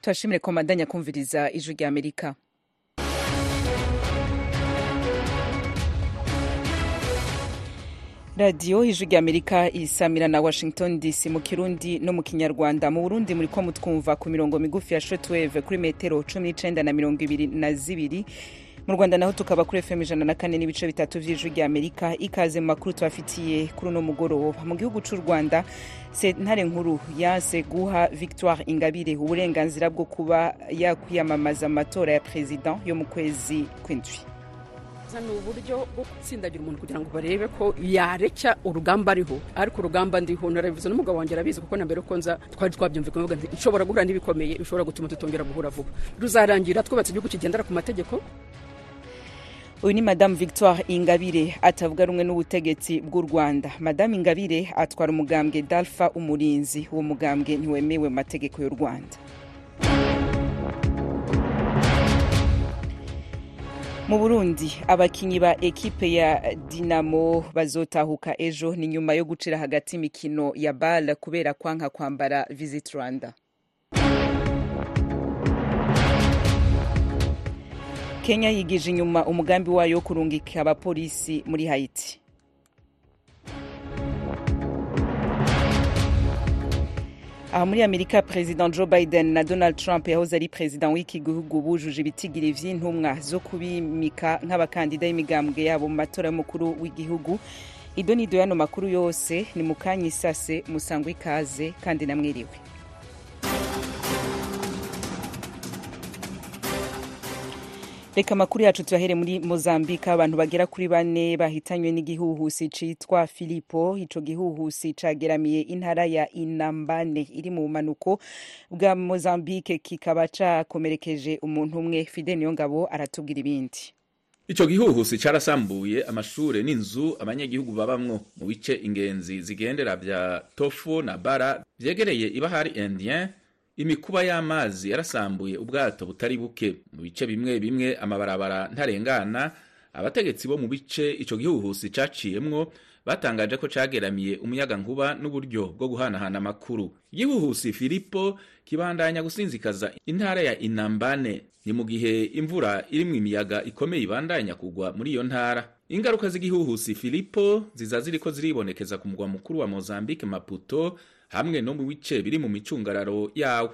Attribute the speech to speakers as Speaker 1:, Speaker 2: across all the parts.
Speaker 1: turashimire ko mandanya kumviriza ijwi rya Amerika. Radio ijwi rya Amerika isamira na Washington DC mu Kirundi no mu Kinyarwanda. Mu Burundi muri ko mutwumva ku mirongo migufi ya shortwave kuri metero 19 na 22. Mu Rwanda naho tukaba kuri FM 104 n'ibice bitatu vy'ijwi rya Amerika. Ikaze mu makuru twafitiye kuri no mugoroba. Mu gihugu c'u Rwanda sentare nkuru yanse guha Victoire Ingabire uburenganzira bwo kuba yakwiyamamaza amatora ya president yo mu kwezi kw'indwi.
Speaker 2: Ni uburyo bwo gutsindagira umuntu kugira ngo barebe ko yareca urugamba ariho, ariko urugamba ndiho narabivuze n'umugabo wanjye arabizi kuko na mbere ko nza twari twabyumvikanye ngo nshobora guhura n'ibikomeye bishobora gutuma tutongera guhura vuba, ruzarangira twubatse igihugu kigendera ku mategeko.
Speaker 1: Uyu ni Madame Victoire Ingabire atavuga rumwe n'ubutegetsi bw'u Rwanda. Madame Ingabire atwara umugambwe Dalfa Umurinzi, uwo mugambwe ntiwemewe mu mategeko y'u Rwanda. Mu Burundi abakinyi ba ekipe ya Dinamo bazotahuka ejo ni nyuma yo gucira hagati imikino ya BAL kubera kwanka kwambara Visit Rwanda. Kenya yigije inyuma umugambi wayo kurungika abapolisi muri Haiti. Aha muri Amerika President Joe Biden na Donald Trump yahoze ari president w'iki gihugu bujuje ibitigiri vy'intumwa zo kubimika nk'abakandida y'imigambwe yabo mu matora y'umukuru w'igihugu. Idonido yano makuru yose ni mukanya isase musangwa ikaze kandi namwiriwe. Reka makuru yacu tuyahere muri Mozambique. Abantu bagera kuri 4 bahitanywe n'igihuhusi citwa Filipo. Ico gihuhusi cageramiye intara ya Inambane iri mu manuko bwa Mozambique, kikaba cakomerekeje umuntu umwe. Fidel Niyongabo aratubwira ibindi.
Speaker 3: Ico gihuhusi carasambuye amashure n'inzu abanyagihugu babamwo mu bice ingenzi zigendera vya Tofu na Bara vyegereye ibahari Indien. Imikuba y'amazi yarasambuye ubwato butari buke mu bice bimwe bimwe, amabarabara ntarengana. Abategetsi bo mu bice ico gihuhusi caciyemwo batangaje ko cageramiye umuyaga nkuba n'uburyo bwo guhanahana amakuru. Igihuhusi Filipo kibandanya gusinzikaza intara ya Inambane ni mu gihe imvura irimwo imiyaga ikomeye ibandanya kugwa muri iyo ntara. Ingaruka z'igihuhusi Filipo ziza ziriko ziribonekeza ku mugwa mukuru wa Mozambique Maputo hamwe no mu bice biri mu micungararo yawo.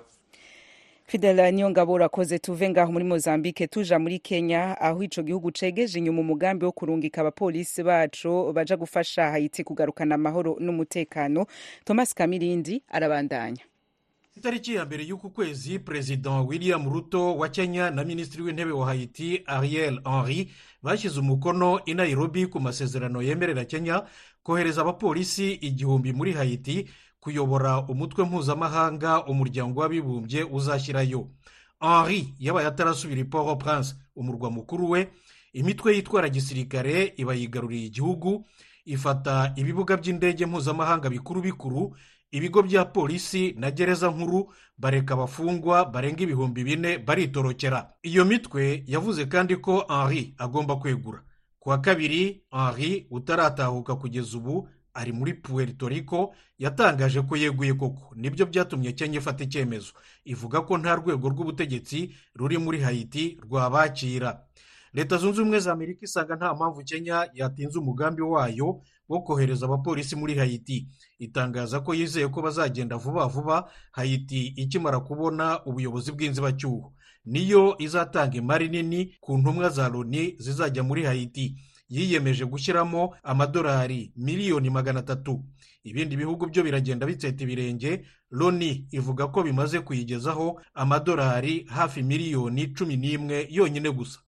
Speaker 1: Fidel Niyongabo urakoze. Tuve ngaho muri Mozambique tuja muri Kenya, aho ico gihugu cegeje inyuma umugambi wo kurungika abapolisi baco baja gufasha Haiti kugarukana amahoro n'umutekano. Thomas Kamirindi arabandanya.
Speaker 4: Itariki ya mbere y'uku kwezi President William Ruto wa Kenya na Ministri w'intebe wa Haiti Ariel Henry bashyize umukono i Nairobi ku masezerano yemerera Kenya kohereza abapolisi 1000 muri Haiti kuyobora umutwe mpuzamahanga umuryango w'abibumbye uzashyirayo. Henry yabaye atarasubira Port-au-Prince umurwa mukuru we. Imitwe yitwara gisirikare iba yigaruriye igihugu, ifata ibibuga by'indege mpuzamahanga bikuru, ibigo bya polisi na gereza nkuru, bareka abafungwa barenga 4,000 baritorokera. Iyo mitwe yavuze kandi ko Henry agomba kwegura. Kuwa kabiri Henry utaratahuka kugeza ubu ari muri Puerto Rico yatangaje ko yeguye koko. Nibyo byatumye Kenya ifata icyemezo, ivuga ko nta rwego rw'ubutegetsi ruri muri Haiti rwabakira. Leta Zunze Ubumwe za Amerika isanga nta mpamvu Kenya yatinze umugambi wayo wo kohereza abapolisi muri Haiti. Itangaza ko yizeye ko bazagenda vuba Haiti ikimara kubona ubuyobozi bw'inzibacyuho. Niyo izatanga imari nini ku ntumwa za Loni zizajya muri Haiti. Yiyemeje gushyiramo amadolari miliyoni 300. Ibindi bihugu byo biragenda bitseta ibirenge. Loni ivuga ko bimaze kuyigezaho amadolari hafi miliyoni 11 yonyine gusa.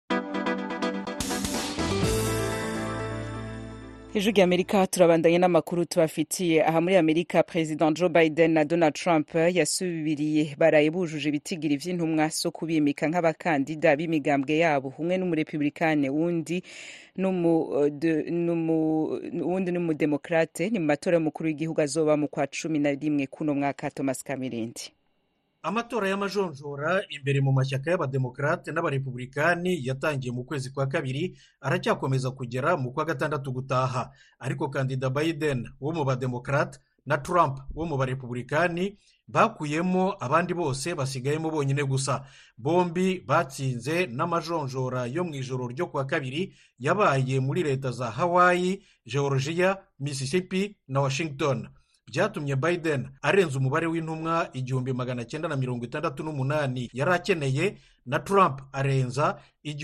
Speaker 1: Ijwi rya Amerika turabandanye n'amakuru tubafitiye. Aha muri Amerika President Joe Biden na Donald Trump yasubiriye baraye bujuje ibitigiri vy'intumwa so kubimika nk'abakandida b'imigambwe yabo, umwe n'umurepublikane wundi n'umudemokrate ni mu matora y'umukuru w'igihugu azoba mu kwa 11 kuno mwaka. Thomas Kamirindi.
Speaker 4: Amatora y'amajonjora imbere mu mashyaka y'abademokrate n'abarepublikani yatangiye mu kwezi kwa kabiri aracyakomeza kugera mu kwa gatandatu gutaha, ariko kandida Biden wo mu bademokrate na Trump wo mu barepubulikani bakuyemo abandi bose basigayemo bonyine gusa. Bombi batsinze n'amajonjora yo mu ijoro ryo kuwa kabiri yabaye muri leta za Hawaii, Georgia, Mississippi na Washington. Byatumye Biden arenza umubare w'intumwa 968 yari akeneye, na Trump arenza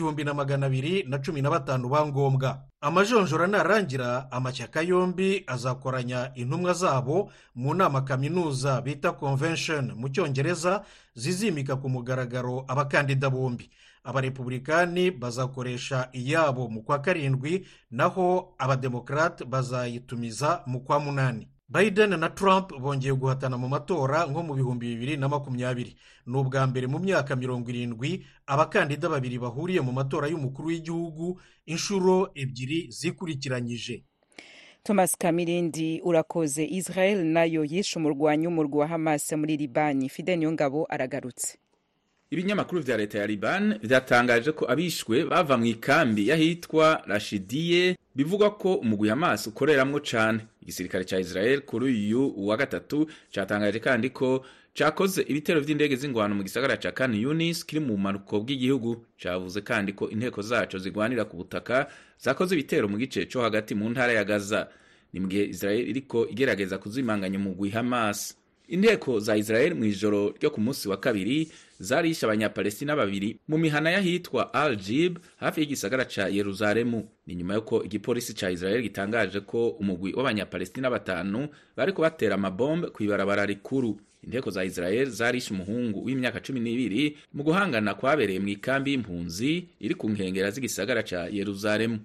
Speaker 4: 1215 ba ngombwa. Amajonjora narangira, amashyaka yombi azakoranya intumwa zabo mu nama kaminuza bita convention mu Cyongereza, zizimika ku mugaragaro abakandida bombi. Abarepubulikani bazakoresha iyabo mu kwa karindwi, naho abademokrate bazayitumiza mu kwa munani. Biden na Trump bongeye guhatana mu matora nko mu 2020. Ni ubwa mbere mu myaka 70 abakandida babiri bahuriye mu matora y'umukuru w'igihugu inshuro ebyiri zikurikiranyije.
Speaker 1: Thomas Kamirindi, urakoze. Israel nayo yishe umurwanyi w'umurwi wa Hamas muri Libani. Fidel Niyongabo aragarutse.
Speaker 3: Ibinyamakuru vya leta ya Liban vyatangaje ko abishwe bava mu ikambi yahitwa Rashidiye, bivuga ko umugwi Hamas ukoreramwo cane. Igisirikare ca Israel kuri uyu wa gatatu catangaje kandi ko cakoze ibitero vy'indege z'ingwano mu gisagara ca Khan Yunis kiri mu manuko bw'igihugu. Cavuze kandi ko inteko zaco zigwanira ku butaka zakoze ibitero mu gice co hagati mu ntara ya Gaza. Ni mu gihe Israel iriko igerageza kuzimanganya umugwi Hamas. Inteko za Israel mu ijoro ryo ku munsi wa kabiri zarishe abanyapalestina babiri mu mihana yahitwa Al-Jib hafi y'igisagara ca Yerusalemu. Ni nyuma yuko igipolisi ca Israel gitangaje ko umugwi w'abanyapalestina 5 bariko batera amabombe kw'ibarabara rikuru. Inteko za Israel zarishe umuhungu w'imyaka 12 mu guhangana kwabereye mu ikambi y'impunzi iri ku nkengera z'igisagara ca Yerusalemu.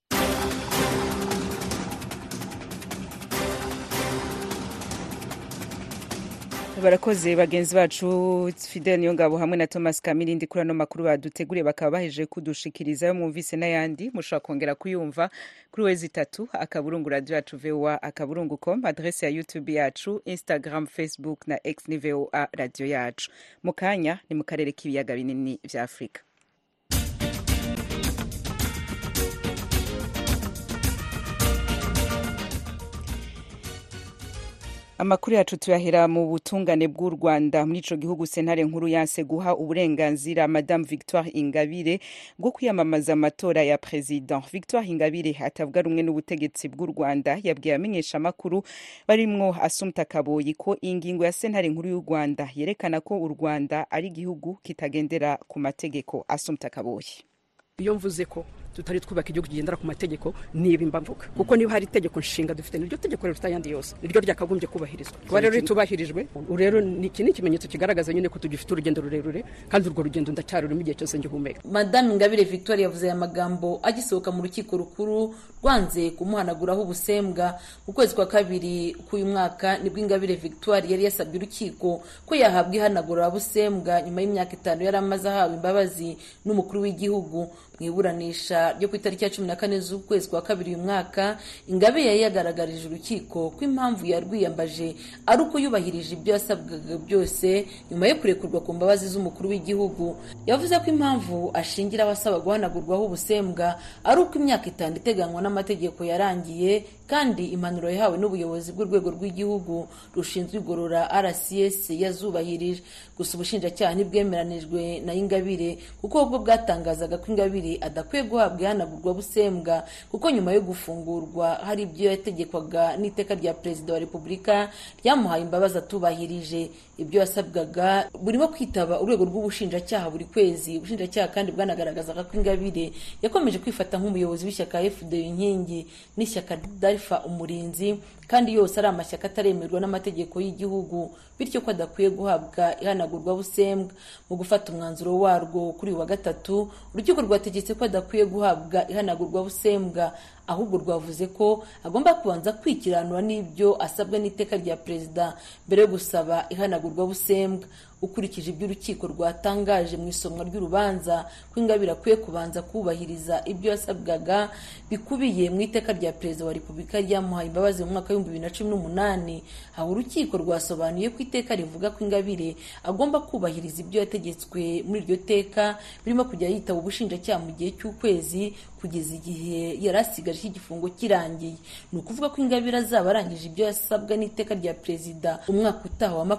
Speaker 1: Barakoze bagenzi bacu Fidel Niyongabo hamwe na Thomas Kamirindi kuri ano makuru baduteguriye, bakaba baheje kudushikiriza yo mwumvise n'ayandi mushobora kongera kuyumva kuri wezi3 akaburungu radio yacu VOA akaburungu.com, adresse ya YouTube yacu, Instagram, Facebook na X ni VOA radio yacu. Mukanya ni mu karere k'ibiyaga binini vya Afrika. Amakuru yacu tuyahera mu butungane bw'u Rwanda. Muri ico gihugu sentare nkuru yanse guha uburenganzira Madame Victoire Ingabire bwo kwiyamamaza amatora ya president. Victoire Ingabire atavuga rumwe n'ubutegetsi bw'u Rwanda yabwiye amenyesha amakuru barimwo Assumpta Kaboyi ko ingingo ya sentare nkuru y'u Rwanda yerekana ko u Rwanda ari igihugu kitagendera ku mategeko. Assumpta Kaboyi:
Speaker 2: iyo mvuze ko tutari twubaka igihugu kigendera ku mategeko niba mbavuga, kuko niba hari itegeko nshinga dufite niryo tegeko rero tutayandi yose niryo ryakagombye kubahirizwa. Kuba rero ritubahirijwe, rero ni ikimenyetso kigaragaza nyine ko tugifite urugendo rurerure, kandi urwo rugendo ndacyarurimo igihe cyose ngihumeka.
Speaker 5: Madame Ingabire Victoire yavuze aya magambo agisohoka mu rukiko rukuru rwanze kumuhanaguraho ubusembwa. Mu kwezi kwa kabiri k'uyu mwaka nibwo Ingabire Victoire yari yasabye urukiko ko yahabwa ihanagura busembwa nyuma y'imyaka 5 yari amaze ahawe imbabazi n'umukuru w'igihugu. Mu iburanisha ryo ku itariki ya 14 z'ukwezi kwa kabiri uyu mwaka, Ingabire yari yagaragarije urukiko ko impamvu yarwiyambaje ari uko yubahirije ibyo yasabwaga byose nyuma yo kurekurwa ku mbabazi z'umukuru w'igihugu. Yavuze ko impamvu ashingira abasaba guhanagurwaho ubusembwa ari uko imyaka 5 iteganywa n'amategeko yarangiye, kandi impanuro yahawe n'ubuyobozi bw'urwego rw'igihugu rushinzwe igorora RCS yazubahirije. Gusa ubushinjacyaha ntibwemeranijwe na Ingabire kuko ubwo bwatangazaga ko Ingabire adakwiye guhabwa ihanagurwa busembwa kuko nyuma yo gufungurwa hari ibyo yategekwaga n'iteka rya Perezida wa Repubulika ryamuhaye imbabazi atubahirije. Ibyo yasabwaga burimo kwitaba urwego rw'ubushinjacyaha buri kwezi. Ubushinjacyaha kandi bwanagaragazaga ko Ingabire yakomeje kwifata nk'umuyobozi w'ishyaka FDU inkingi n'ishyaka Dalfa umurinzi, kandi yose ari amashyaka ataremerwa n'amategeko y'igihugu, bityo ko adakwiye guhabwa ihanagurwa busembwa. Mu gufata umwanzuro warwo kuri wa gatatu, urukiko rwategetse ko adakwiye guhabwa ihanagurwa busembwa, ahubwo rwavuze ko agomba kubanza kwikiranura n'ibyo asabwa n'iteka rya Perezida mbere yo gusaba ihanagurwa busembwa. Ukurikije ibyo urukiko rwatangaje mu isomwa ry'urubanza ko Ingabire akwiye kubanza kubahiriza ibyo yasabwaga bikubiye mu iteka rya Perezida wa Repubulika ryamuhaye imbabazi mu mwaka wa 2018, aho urukiko rwasobanuye ko iteka rivuga ko Ingabire agomba kubahiriza ibyo yategetswe muri iryo teka, birimo kujya yitaba ubushinjacyaha mu gihe cy'ukwezi kugeza igihe yari asigaje igifungo kirangiye. Ni ukuvuga ko Ingabire azaba arangije ibyo yasabwa n'iteka rya perezida umwaka utaha wa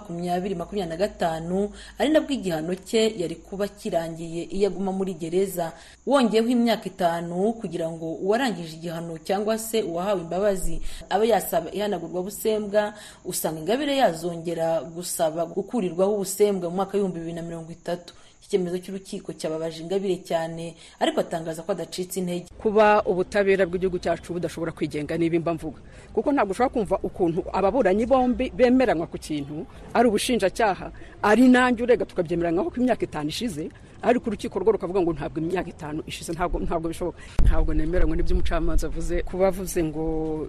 Speaker 5: 2025, ari nabwo igihano cye yari kuba kirangiye iyo aguma muri gereza. Wongeyeho imyaka 5 kugira ngo uwarangije igihano cyangwa se uwahawe imbabazi abe yasaba ihanagurwa busembwa, usanga Ingabire yazongera gusaba gukurirwaho ubusembwa mu mwaka wa 2030. Icyemezo cy'urukiko cyababaje Ingabire cyane, ariko atangaza ko adacitse intege.
Speaker 2: Kuba ubutabera bw'igihugu cyacu budashobora kwigenga n'ibimba mvuga, kuko ntabwo ushobora kumva ukuntu ababuranyi bombi bemeranywa ku kintu, ari ubushinjacyaha ari nanjye urega tukabyemeranywa ko imyaka 5 ishize, ariko urukiko rwo rukavuga ngo ntabwo imyaka 5 ishize. Ntabwo bishoboka. Ntabwo nemeranywa n'ibyo umucamanza avuze. Kuba avuze ngo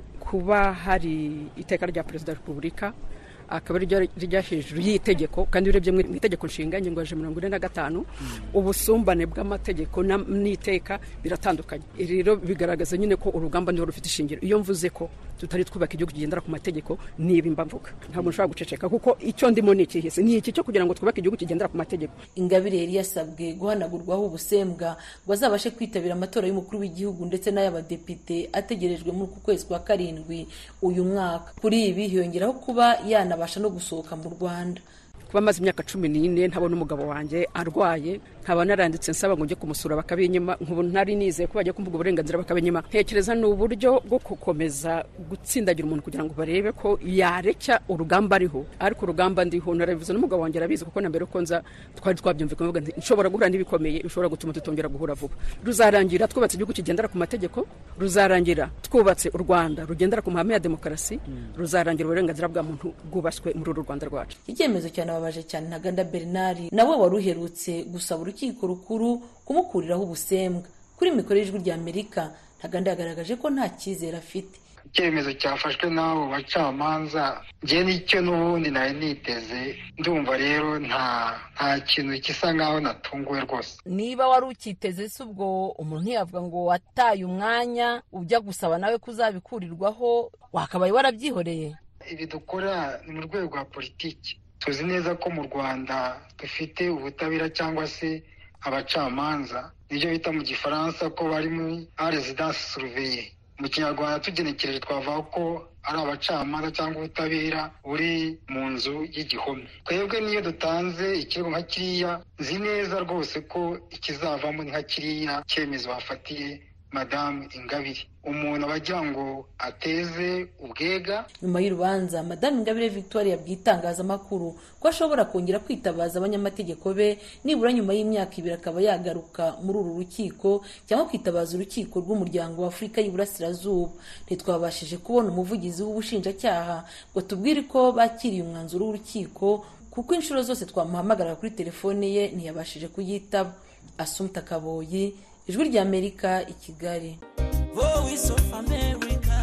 Speaker 2: kuba hari iteka rya perezida wa repubulika akaba rijya hejuru y'itegeko, kandi urebye mu itegeko nshinga ingingo ya 45 ubusumbane bw'amategeko n'iteka biratandukanye. Rero bigaragaza nyine ko urugamba niho rufite ishingiro. Iyo mvuze ko tutari twubaka igihugu kigendera ku mategeko niba mvuga, ntabwo nshobora guceceka, kuko icyo ndimo ni ikihese, ni iki cyo kugira ngo twubake igihugu kigendera ku mategeko.
Speaker 5: Ingabire yari yasabwe guhanagurwaho ubusembwa ngo azabashe kwitabira amatora y'umukuru w'igihugu ndetse n'ay'abadepite ategerejwe muri uku kwezi kwa 7 uyu mwaka. Kuri ibi hiyongeraho kuba yanabasha no gusohoka mu Rwanda.
Speaker 2: Kuba maze imyaka 14 ntabona umugabo wanjye arwaye, nkaba naranditse nsaba ngo njye kumusura bakabinyima, nk'ubu ntari nizeye ko bagiye kumvuga uburenganzira bakabinyima. Ntekereza ni uburyo bwo gukomeza gutsindagira umuntu kugira ngo barebe ko yarekya urugamba ariho, ariko urugamba ndiho narabivuze n'umugabo wanjye arabizi, kuko na mbere ko nza twari twabyumvikanye bavuga nti nshobora guhura n'ibikomeye bishobora gutuma tutongera guhura vuba. Ruzarangira twubatse igihugu kigendera ku mategeko, ruzarangira twubatse u Rwanda rugendera ku mahame ya demokarasi, ruzarangira uburenganzira bwa muntu bwubaswe muri uru Rwanda rwacu.
Speaker 5: Icyemezo cyanababaje cyane Ntaganda Bernard nawe wari uherutse gusaba urukiko rukuru kumukuriraho ubusembwa. Kuri mikoro y'Ijwi ry'Amerika, Ntaganda yagaragaje ko nta cyizere afite.
Speaker 6: Icyemezo cyafashwe n'abo bacamanza njye nicyo n'ubundi nari niteze, ndumva rero nta kintu gisa nkaho natunguwe rwose.
Speaker 7: Niba wari ukiteze se ubwo umuntu yavuga ngo wataye umwanya ujya gusaba nawe kuzabikurirwaho, wakabaye warabyihoreye.
Speaker 6: Ibi dukora ni mu rwego rwa politiki. Tuzi neza ko mu Rwanda dufite ubutabera cyangwa se abacamanza, nibyo bita mu gifaransa ko bari muri residence surveillée. Mu Kinyarwanda tugenekereje twavuga ko ari abacamanza cyangwa ubutabera buri mu nzu y'igihome. Twebwe niyo dutanze ikirego nka kiriya, nzi neza rwose ko ikizavamo nka kiriya cyemezo bafatiye Madame Ingabire. Umuntu abagira ngo ateze ubwega.
Speaker 5: Nyuma y'urubanza, Madame Ingabire Victoire yabwiye itangazamakuru ko ashobora kongera kwitabaza abanyamategeko be nibura nyuma y'imyaka 2 akaba yagaruka muri uru rukiko, cyangwa kwitabaza urukiko rw'umuryango wa Afurika y'Iburasirazuba. Ntitwabashije kubona umuvugizi w'ubushinjacyaha ngo tubwire ko bakiriye umwanzuro w'urukiko, kuko inshuro zose twamuhamagara kuri telefone ye ntiyabashije kuyitaba. Assumpta Kaboyi, Ijwi ry'Amerika, i Kigali.
Speaker 8: Voice of America,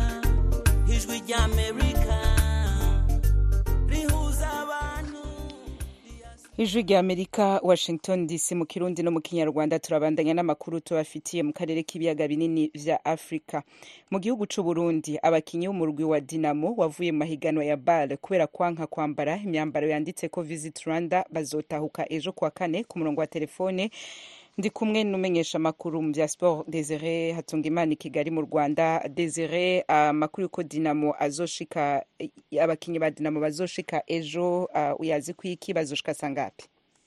Speaker 8: Ijwi ry'Amerika, rihuza abantu.
Speaker 1: Ijwi ry'Amerika, Washington DC, mu Kirundi no mu Kinyarwanda. Turabandanya n'amakuru tubafitiye mu karere k'ibiyaga binini vya Afrika. Mu gihugu c'u Burundi, abakinyi b'umurwi wa Dinamo wavuye mu mahiganwa ya BAL kubera kwanka kwambara imyambaro yanditse ko Visit Rwanda bazotahuka ejo kuwa 4. Ku murongo wa telefone ndi kumwe n'umenyesha makuru mu bya sport Desire Hatungimana Kigali mu Rwanda. Desire, makuru ko Dinamo azoshika, abakinyi ba Dinamo bazoshika ejo, uyazi kwiki bazoshika sangapi?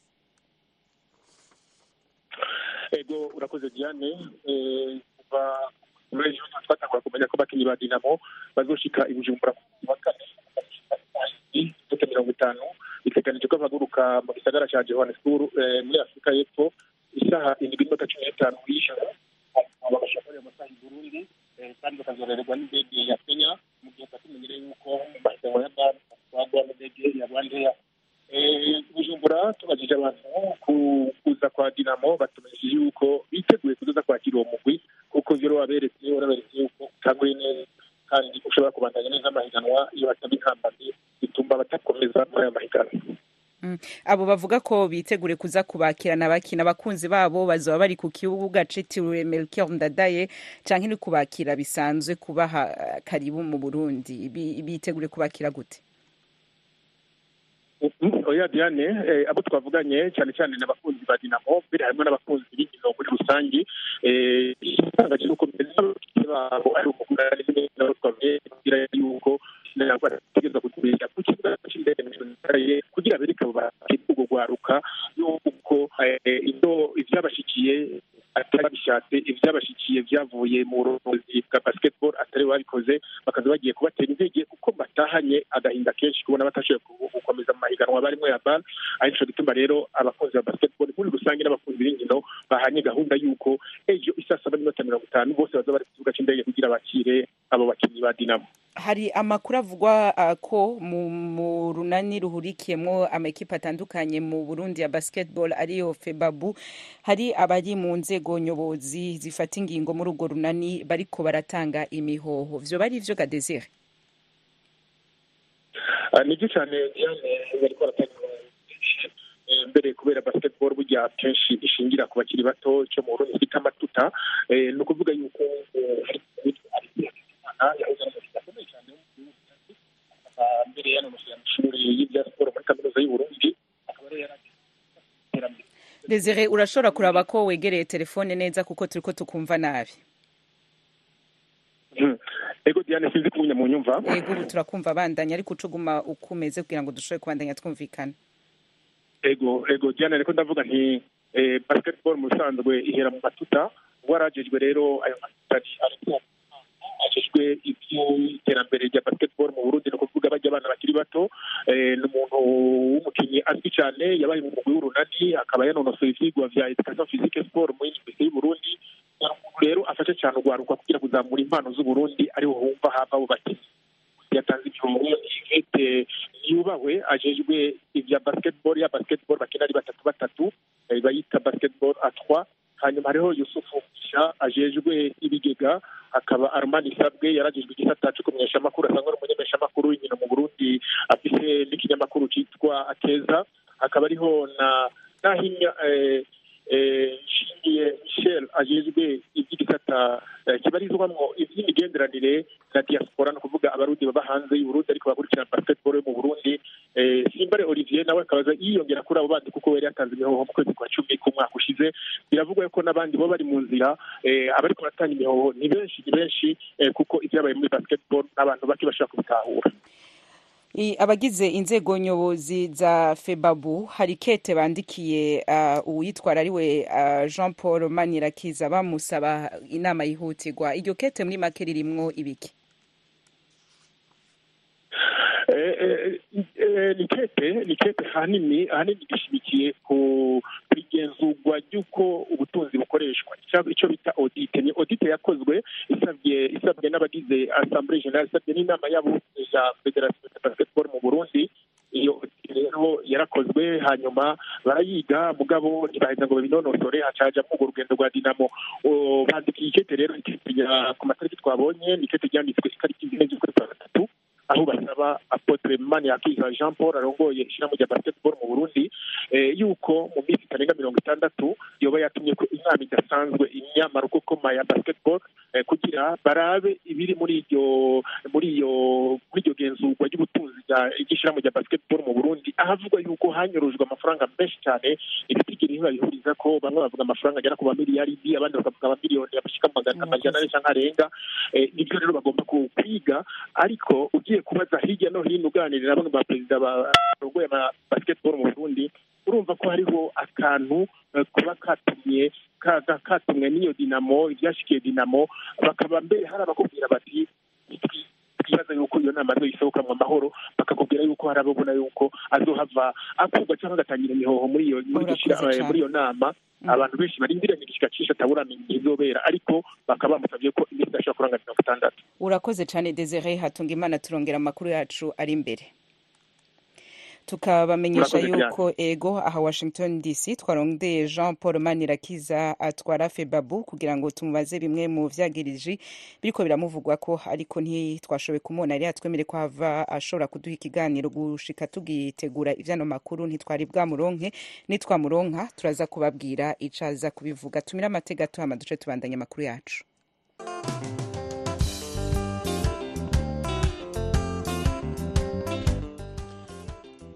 Speaker 9: Ego urakoze Diane, kuva muri ejo twatangura kumenya ko abakinyi ba Dinamo bazoshika i Bujumbura ku 4 50 biteganijwe ko baguruka mu gisagara cya Johannesburg muri Afrika y'Epfo isaha 7:15 y'ijoro. Abashakari amasaha i Burundi kandi bakazorerwa n'indege ya Kenya, mu gihe tumenyere yuko bahiganwa ya BAL bagwa n'indege ya Rwanda. Bujumbura tubajije abantu kuza kwa Dinamo, batumenyesha yuko biteguye kuza kwakira uwo mugwi, kuko byo waberetse yuko utanguye neza kandi ushobora kubandanya neza amahiganwa iyo batabihambanye bituma batakomeza muri aya mahiganwa.
Speaker 1: Abo bavuga ko bitegure kuza kubakirana abakina abakunzi babo bazoba bari ku kibuga citiriwe Melchior Ndadaye, canke ni kubakira bisanzwe kubaha karibu mu Burundi? Bitegure kubakira gute?
Speaker 9: oya Diane, abo twavuganye cyane cyane n'abakunzi ba Dinamo, mbere harimo n'abakunzi b'inkino muri rusange, itangaje nuko babo ari umugurane n'abo twavuye kugira yuko nagerageje kuturisha ku kibuga cy'indege kugira bereke abo bakiri gwaruka yuko ivyabashikiye atari bishatse, ivyabashikiye vyavuye mu burongozi bwa basketball atari babikoze, bakaza bagiye kubatera intege kuko batahanye agahinda kenshi kubona batashoboye gukomeza mu mahiganwa barimo ya BAL. Arico gituma rero abakunzi ba basketball muri rusange n'abakunzi b'inkino bahanye gahunda yuko ejo isa 7:50 bose baza bari ku kibuga cy'indege kugira bakire abo bakinyi ba Dinamo.
Speaker 1: Hari amakuru avugwa ko mu runani ruhurikiyemo amakipe atandukanye mu Burundi ya basketball ariyo FEBABU, hari abari mu nzego nyobozi zifata ingingo muri urwo runani bariko baratanga imihoho. Vyo bari ivyo ga Desire?
Speaker 9: Nibyo cyane Diane, bariko baratanga mbere kubera basketball burya kenshi ishingira ku bakiri bato cyo mu Burundi bita amatuta, ni ukuvuga yuko mbere y'amashuri y'ibya siporo muri kaminuza y'u Burundi akaba ari yaraterambere.
Speaker 1: Desire, urashobora kuraba ko wegereye telefone neza kuko turiko tukumva nabi.
Speaker 9: Ego Diane, sinzi kunya mu nyumva.
Speaker 1: Ego turakumva bandanya ariko ucuguma ukumeze kugira ngo dushobore kubandanya twumvikana.
Speaker 9: Ego Diane, ariko ndavuga nti basketball mu sanzwe ihera mu matuta, warajejwe rero ayo matuta ariko ajejwe iby'iterambere rya basketball mu Burundi, no kuvuga bajya abana bakiri bato, n'umuntu w'umukinnyi azwi cyane, yabaye mu mugwi w'urunani, akaba yanonosoye ivyigwa vya education physique sport muri Université y'u Burundi. Rero afashe cyane urwaruka kugira kuzamura impano z'u Burundi, ariho humva hava abo bakinyi. Yatanze ibyombo Yvette yubahwe ajejwe ibya basketball bakina ari batatu bayita basketball à 3. Hanyuma hariho Yusufu Kisha ajejwe ibigega, akaba Armani Sabwe yarajejwe igisata cyo kumenyesha amakuru, asanga ari umumenyesha amakuru w'inkino mu Burundi, afise n'ikinyamakuru cyitwa Akeza. Akaba ariho na Nahinya Shingiye Michel ajejwe iby'igisata kibarizwamwo iby'imigenderanire na diaspora, no kuvuga abarundi baba hanze y'u Burundi ariko bakurikirana basketball mu Burundi. Simbare Olivier nawe akabaza yiyongera kuri abo bandi kuko yari yatanze imihoho mu kwezi kwa 10 ku mwaka ushize. Biravugwa ko n'abandi bo bari mu nzira, abariko baratanga imihoho ni benshi kuko ibyabaye muri basketball n'abantu bake bashaka kubitahura.
Speaker 1: Abagize inzego nyobozi za FEBABU hari kete bandikiye uwitwara ariwe Jean Paul Manirakiza bamusaba inama yihutirwa. Iryo kete muri make ririmwo ibiki?
Speaker 9: Ni kete hanini gishimikiye ku igenzurwa ry'uko ubutunzi bukoreshwa, icyo bita audit. Ni audit yakozwe isabwe n'abagize Assemblée Générale, isabwe n'inama y'abo ya Federation de Basketball mu Burundi. Iyo rero yarakozwe, hanyuma barayiga mugabo ntibaheza ngo babinonosore, hacaja mu urugendo rwa Dinamo. Bandikiye ikete rero ku matariki twabonye, ni ikete ryanditswe itariki 4 z'ukwezi kwa 3, aho basaba Apotre Manirakiza Jean Paul arongoye ishyirahamwe rya basketball mu Burundi yuko mu minsi itarenga 60 yoba yatumye ko inama idasanzwe inyamara uko ya basketball kugira barabe ibiri muri iryo genzurwa ry'ubutunzi ry'ishyirahamwe rya basketball mu Burundi, ahavugwa yuko hanyurujwe amafaranga menshi cyane. Ibitigiri bihuriza ko bamwe bavuga amafaranga agera ku miliyaridi, abandi bakavuga amamiliyoni abashika amajana cyangwa arenga. Nibyo rero bagomba kwiga, ariko ugiye kubaza hirya no hino uganirira na bamwe ba perezida barongoye basketball mu Burundi, urumva ko hariho akantu kuba katumwe n'iyo Dinamo, ibyashikiye Dinamo, bakaba mbere hari abakubwira bati twibaza yuko iyo nama azoyisohokamwo amahoro, bakakubwira yuko hari ababona yuko azohava akurwa cyangwa agatangira imihoho muri iyo nama. Abantu benshi barindiranye igishyika ataburamenya igihe izobera, ariko bakaba bamusabye ko iminsi idashobora kurenga 60.
Speaker 1: Urakoze cyane Desire Hatungimana, turongera amakuru yacu ari imbere. Tukabamenyesha yuko ego aha Washington DC twarondeye Jean Paul Manirakiza atwara FEBABU kugira ngo tumubaze bimwe mu vyagiriji biriko biramuvugwa ko, ariko ntitwashoboye kumubona. Yari yatwemere ko hava ashobora kuduha ikiganiro gushika tugitegura ivyano makuru, ntitwari bwamuronke. Nitwamuronka turaza kubabwira icaza kubivuga. Tumira amatega tuhama duce tubandanya amakuru yacu.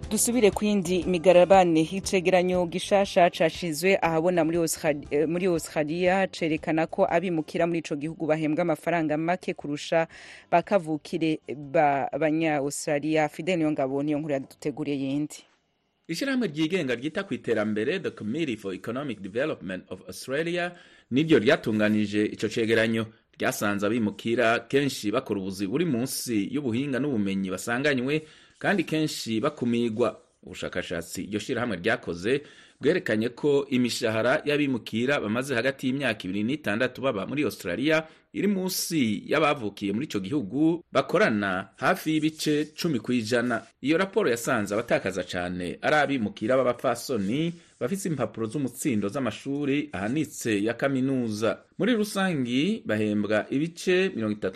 Speaker 1: dusubire ku yindi migarabane. Icegeranyo gishasha cashizwe ahabona muri Australia cerekana ko abimukira muri ico gihugu bahembwa amafaranga make kurusha bakavukire b'abanya Australia. Fidel Nyongabo niyo nkuru yaduteguriye yindi.
Speaker 3: Ishirahamwe ryigenga ryita ku iterambere The Committee for Economic Development of Australia niryo ryatunganije ico cegeranyo. Ryasanze abimukira kenshi bakora ubuzi buri munsi y'ubuhinga n'ubumenyi basanganywe kandi kenshi bakumigwa. Ubushakashatsi iryo shirahamwe ryakoze bwerekanye ko imishahara y'abimukira bamaze hagati y'imyaka 2 n'itandatu baba muri Australia iri munsi y'abavukiye muri ico gihugu bakorana hafi y'ibice 10%. Iyo raporo yasanze abatakaza cane ari abimukira b'abapfasoni bafise impapuro z'umutsindo z'amashuri ahanitse ya kaminuza. Muri rusangi bahembwa ibice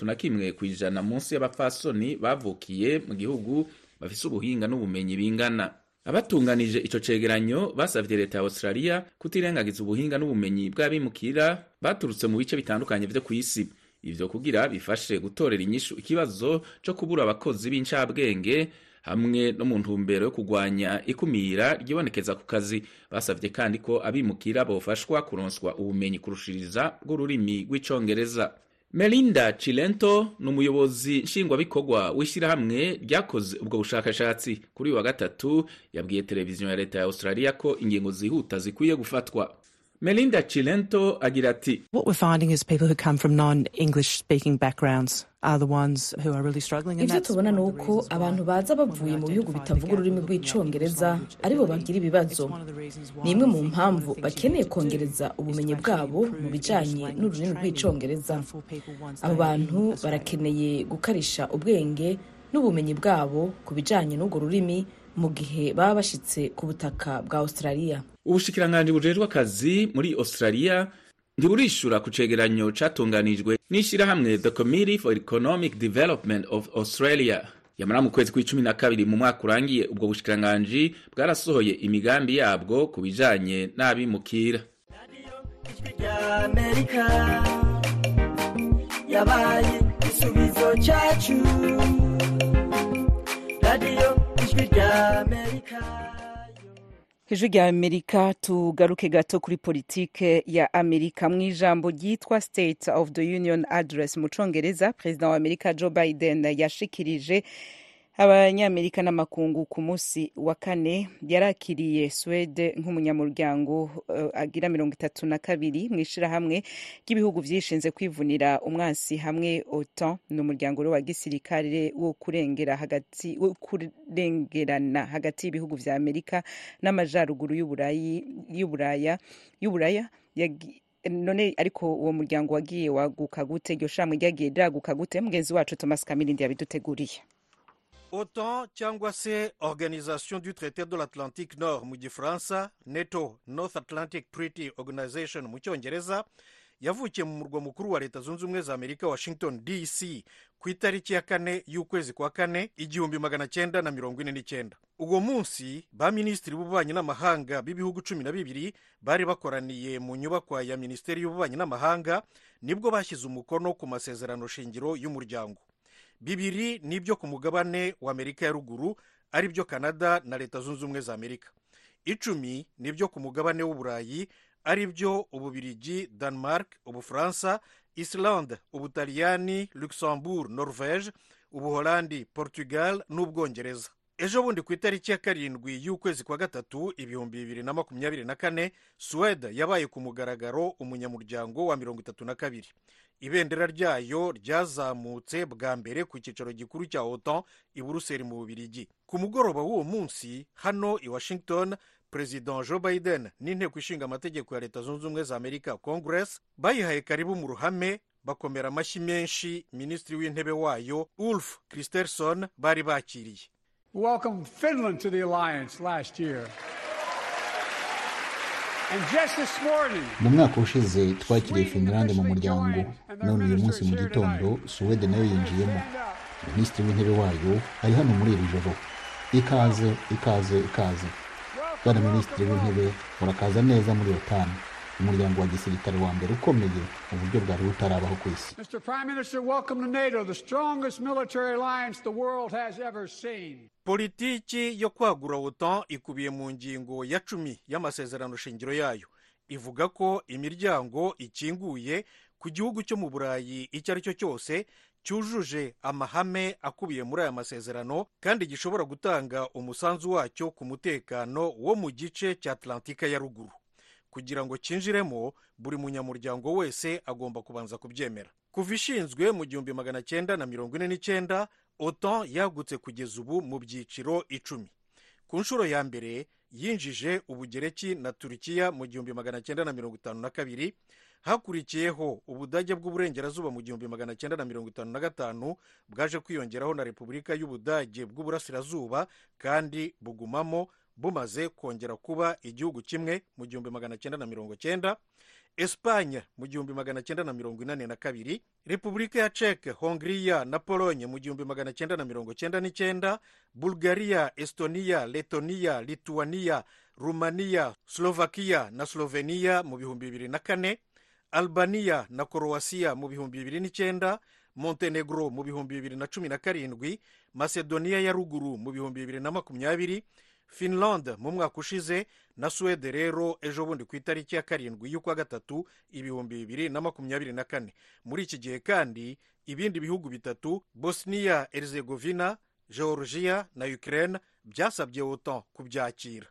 Speaker 3: 31% munsi y'abapfasoni bavukiye mu gihugu bafise ubuhinga n'ubumenyi bingana. Abatunganije ico cegeranyo basavye leta ya Australia kutirengagiza ubuhinga n'ubumenyi bw'abimukira baturutse mu bice bitandukanye vyo kw'isi. Ivyo kugira bifashe gutorera inyishu ikibazo co kubura abakozi b'incabwenge hamwe no mu ntumbero yo kugwanya ikumira ryibonekeza ku kazi. Basavye kandi ko abimukira bofashwa kuronswa ubumenyi kurushiriza bw'ururimi rw'icongereza. Melinda Chilento n'umuyobozi nshingwabikorwa w'ishirahamwe ryakoze ubwo bushakashatsi. Kuri wa gatatu yabwiye televiziyo ya leta ya Australia ko ingingo zihuta zikwiye gufatwa. Melinda Chilento agira ati,
Speaker 10: What we're finding is people who come from non-English speaking backgrounds are the ones who are really struggling.
Speaker 11: Ivyo tubona nuko abantu baza bavuye mu bihugu bitavuga ururimi rw'icongereza aribo bagira ibibazo. Ni imwe mu mpamvu bakeneye kongereza ubumenyi bwabo mu bijanye n'ururimi rw'icongereza. Abo bantu barakeneye gukarisha ubwenge n'ubumenyi bwabo ku bijanye n'urwo rurimi mu gihe baba bashitse ku butaka bwa Australia.
Speaker 3: Ubushikiranganji bujejwe akazi muri Australia ntiburishura ku cegeranyo catunganijwe n'ishirahamwe The Committee for Economic Development of Australia. Yamara mu kwezi kwa 12 mu mwaka urangiye ubwo bushikiranganji bwarasohoye imigambi yabwo ku bijanye n'abimukira.
Speaker 8: Yabaye isubizo cyacu Radio Ijwi ry'Amerika.
Speaker 1: Ijwi ry'Amerika tugaruke gato kuri politike ya Amerika. Mwijambo ryitwa State of the Union Address mu Congereza, President wa Amerika Joe Biden yashikirije abanyamerika n'amakungu ku munsi wa kane. Yarakiriye Swede nk'umunyamuryango agira 32 mwishirahamwe ry'ibihugu vyishinze kwivunira umwansi hamwe OTAN n'umuryango wa gisirikare wo kurengerana hagati y'ibihugu vya Amerika n'amajaruguru y'Uburaya none ariko uwo muryango wagiye waguka gute? Iryo shamwe ryagiye ryaguka gute? Mugenzi wacu Thomas Kamilindi yabiduteguriye.
Speaker 4: OTAN cyangwa se Organisation du Traité de l'Atlantique Nord mu Gifaransa, NATO North Atlantic Treaty Organization mu Cyongereza, yavukiye mu murwa mukuru wa Leta Zunze Ubumwe za Amerika Washington DC ku itariki ya 4 y'ukwezi kwa 4 1949. Uwo munsi ba minisitiri b'ububanyi n'amahanga b'ibihugu 12 bari bakoraniye mu nyubakwa ya Minisiteri y'ububanyi n'amahanga, nibwo bashyize umukono ku masezerano shingiro y'umuryango. 2 nibyo ku mugabane wa Amerika ya ruguru, ari byo Canada na Leta Zunze Ubumwe za Amerika. 10 nibyo ku mugabane w'Uburayi, ari byo Ububirigi, Denmark, Ubufaransa, Islande, Ubutaliyani, Luxembourg, Norvege, Ubuholandi, Portugal n'Ubwongereza. Ejo bundi ku itariki ya 7 y'ukwezi kwa 3 2024, Swede yabaye ku mugaragaro umunyamuryango wa 32. Ibendera ryayo ryazamutse bwa mbere ku cyicaro gikuru cya OTAN i Buruseli mu Bubiligi. Ku mugoroba w'uwo munsi hano i Washington, President Joe Biden n'inteko ishinga amategeko ya Leta Zunze Ubumwe za Amerika Congress bayihaye karibu mu ruhame, bakomera amashyi menshi minisitiri w'intebe wayo Ulf Kristersson bari bakiriye.
Speaker 12: Welcome Finland to the alliance last year.
Speaker 13: Mu mwaka ushize twakiriye Finland mu muryango, none uyu munsi mu gitondo Swede nayo yinjiyemo. Minisitiri w'intebe wayo ari hano muri iri joro. Ikaze. Bwana Minisitiri w'intebe, murakaza neza muri OTAN. umuryango wa gisirikare wa mbere ukomeye mu buryo bwari butarabaho ku isi.
Speaker 12: Mr. Prime Minister, welcome to NATO, the strongest military alliance the world has ever seen.
Speaker 4: Politiki yo kwagura OTAN ikubiye mu ngingo ya 10 y'amasezerano shingiro yayo. Ivuga ko imiryango ikinguye ku gihugu cyo mu Burayi icyo ari cyo cyose cyujuje amahame akubiye muri aya masezerano kandi gishobora gutanga umusanzu wacyo ku mutekano wo mu gice cya Atlantika ya ruguru. Kugira ngo cyinjiremo, buri munyamuryango wese agomba kubanza kubyemera. Kuva ishinzwe mu 1949, OTAN yagutse kugeza ubu mu byiciro 10. Ku nshuro ya mbere yinjije Ubugereki na Turukiya mu 1952, hakurikiyeho Ubudage bw'uburengerazuba mu 1955 bwaje kwiyongeraho na Repubulika y'Ubudage bw'uburasirazuba kandi bugumamo bumaze kongera kuba igihugu kimwe mu 1990, Espanye mu 1982, Repubulika ya Czech, Hongria na Pologne mu 1999, Bulgaria, Estonia, Letonia, Lituania, Rumania, Slovakia na Slovenia mu 2004, Albania na Croatia mu 2009, Montenegro mu 2017, Macedonia ya ruguru mu 2020, Finland mu mwaka ushize na Swede rero ejo bundi ku itariki ya 7 y'ukwa gatatu 2024. Muri iki gihe kandi ibindi bihugu bitatu, Bosnia Herzegovina, Georgia na Ukraine, byasabye OTAN kubyakira.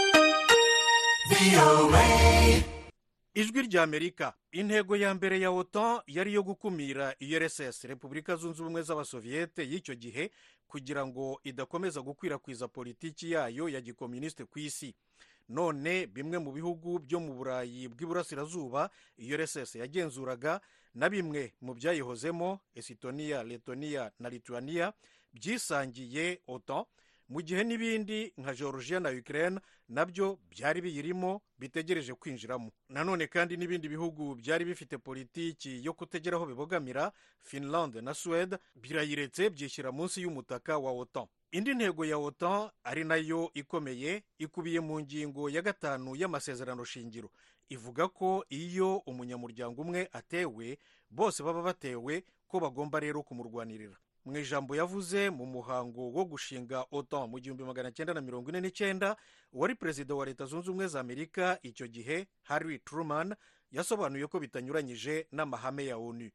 Speaker 4: Ijwi rya Amerika. Intego ya mbere ya OTAN yari yo gukumira URSS, Repubulika Zunze Ubumwe z'Abasoviyete y'icyo gihe, kugira ngo idakomeza gukwirakwiza politiki yayo ya gikomuniste ku isi. None bimwe mu bihugu byo mu Burayi bw'iburasirazuba URSS yagenzuraga na bimwe mu byayihozemo, Estonia, Letonia na Lituania, byisangiye OTAN, mu gihe n'ibindi nka Georgia na Ukraine nabyo byari biyirimo bitegereje kwinjiramo. Nanone kandi n'ibindi bihugu byari bifite politiki yo kutegeraho bibogamira, Finland na Swede, birayiretse byishyira munsi y'umutaka wa OTAN. Indi ntego ya OTAN ari nayo ikomeye ikubiye mu ngingo ya 5 y'amasezerano shingiro. Ivuga ko iyo umunyamuryango umwe atewe, bose baba batewe, ko bagomba rero kumurwanirira. Mu ijambo yavuze mu muhango wo gushinga OTAN mu 1949, wari perezida wa Leta Zunze Ubumwe za Amerika icyo gihe, Harry Truman, yasobanuye ko bitanyuranyije n'amahame ya ONU.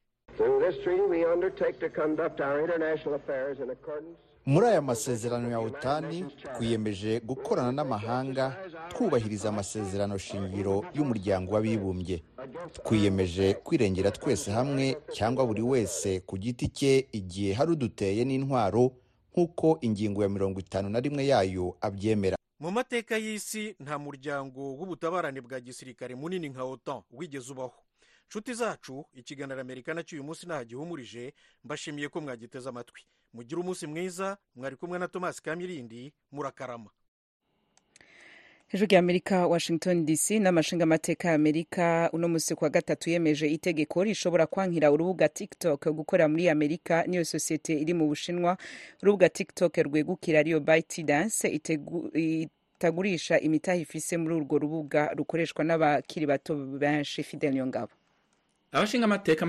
Speaker 14: Muri aya masezerano ya OTAN twiyemeje gukorana n'amahanga twubahiriza amasezerano shingiro y'umuryango w'abibumbye. Twiyemeje kwirengera twese hamwe cyangwa buri wese ku giti cye igihe hari uduteye n'intwaro nk'uko ingingo ya 51 yayo abyemera.
Speaker 4: Mu mateka y'isi nta muryango w'ubutabarane bwa gisirikare munini nka OTAN wigeze ubaho. Nshuti zacu, ikiganiro Amerikana cy'uyu munsi nahagihumurije, mbashimiye ko mwagiteze amatwi. Mugire umunsi mwiza, mwari kumwe na Thomas Kamirindi, murakarama.
Speaker 1: Ijwi rya Amerika, Washington DC. N'amashinga amateka ya Amerika uno munsi kwa gatatu yemeje itegeko rishobora kwankira urubuga TikTok gukorera muri Amerika niyo sosiyete iri mu Bushinwa. Urubuga TikTok rwegukira ariyo ByteDance itagurisha imitahe ifise muri urwo rubuga rukoreshwa n'abakiri bato benshi. Fidel Nyongabo.
Speaker 3: Abashinga amateka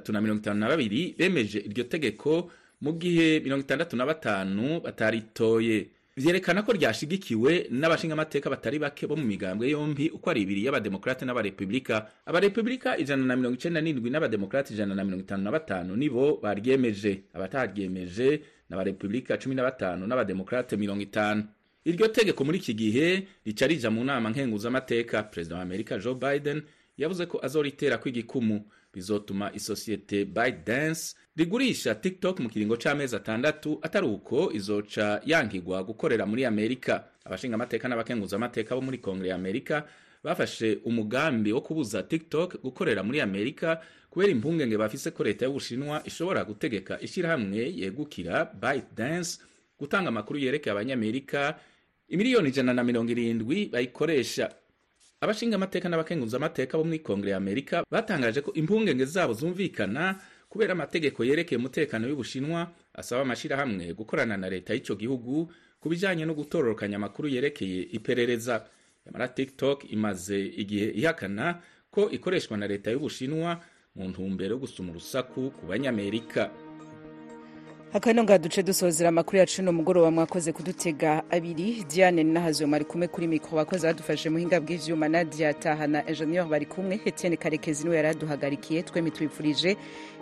Speaker 3: 352 bemeje iryo tegeko mu gihe 65 bataritoye. Vyerekana ko ryashigikiwe n'abashinga amateka batari bake bo mu migambwe yombi uko ari ibiri y'abademokrate n'abarepublika. Abarepublika 197 n'abademokrate 155 nibo baryemeje. Abataryemeje n'abarepublika 15 n'abademokrate 50. Iryo tegeko muri iki gihe ricarija mu nama nkenguza amateka. President wa Amerika Joe Biden yavuze ko azoritera kw'igikumu. Bizotuma isosiyete ByteDance rigurisha TikTok mu kiringo c'amezi 6, atari uko izoca yankigwa gukorera muri Amerika. Abashinga amateka n'abakenguza amateka bo muri Kongre ya Amerika bafashe umugambi wo kubuza TikTok gukorera muri Amerika kubera impungenge bafise ko leta y'Ubushinwa ishobora gutegeka ishirahamwe yegukira ByteDance gutanga amakuru yerekeye abanyamerika imiliyoni 170 bayikoresha. Abashinga amateka n'abakenguza amateka bo muri Kongre ya Amerika batangaje ko impungenge zabo zumvikana kubera amategeko yerekeye umutekano y'Ubushinwa asaba amashirahamwe gukorana na leta y'ico gihugu kubijanye no gutororokanya amakuru yerekeye iperereza. Yamara TikTok imaze igihe ihakana ko ikoreshwa na leta y'Ubushinwa mu ntumbero yo gusuma urusaku ku banyamerika.
Speaker 1: Akano nga duce dusozera amakuru yacu no mugoroba mwakoze kudutega abiri. Diane Nahazwe mari kumwe kuri mikro, bakoze badufashe muhinga bw'ivyuma, Nadia Tahana engineer bari kumwe, Etienne Karekezi niwe yaraduhagarikiye. Twemi twifurije